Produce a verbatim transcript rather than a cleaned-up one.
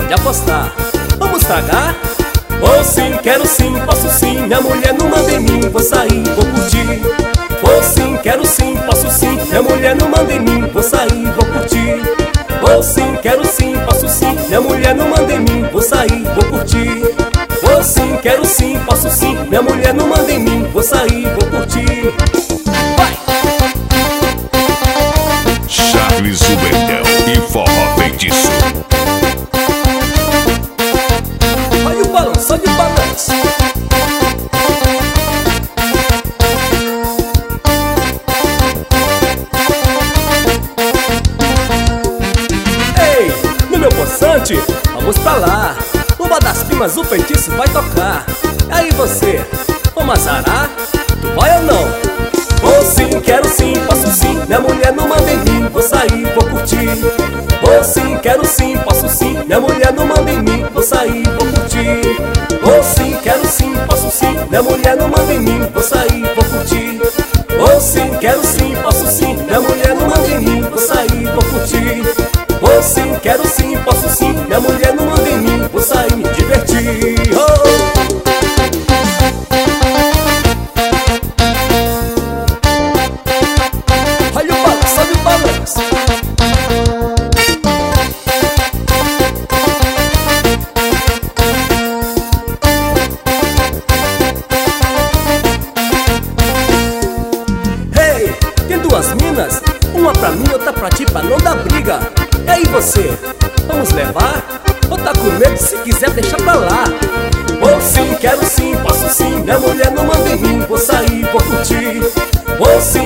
pode apostar. Vamos tragar? Vou sim, quero sim, posso sim. Minha mulher não manda em mim, vou sair, vou curtir. Vou sim, quero sim, posso sim. Minha mulher não manda em mim, vou sair, vou curtir. Vou sim, quero sim, posso sim. Minha mulher não manda em mim, vou sair, vou curtir. Vou sim, quero sim, posso sim. Minha mulher não manda em mim, vou sair, vou curtir. Vai! Charles o Bendel e Forró Feitiço. Olha o balanço, olha o balanço. Ei, no meu poçante, vamos pra lá. Uma das primas, o feitiço vai tocar. Aí você, vamos azarar? Tu vai ou não? Vou sim, quero sim, posso sim. Minha mulher não manda em mim, vou sair, vou curtir. Vou sim, quero sim, posso sim. Minha mulher não manda em mim, vou sair, vou curtir. Vou sim, quero sim, posso sim. Minha mulher não manda em mim, vou sair, vou curtir. Vou sim, quero sim, posso sim. Minha mulher não manda em mim, vou sair, vou curtir. Vou sim, quero sim, posso sim. Minha mulher não manda em mim, vou sair, me divertir. Oh! Olha o balanço, olha o balanço. Hey, tem duas minas, uma pra mim, outra pra ti, pra não dar briga. E aí você, vamos levar? Ou tá com medo, se quiser deixa pra lá. Vou sim, quero sim, posso sim. Minha mulher não manda em mim, vou sair, vou curtir. Vou sim,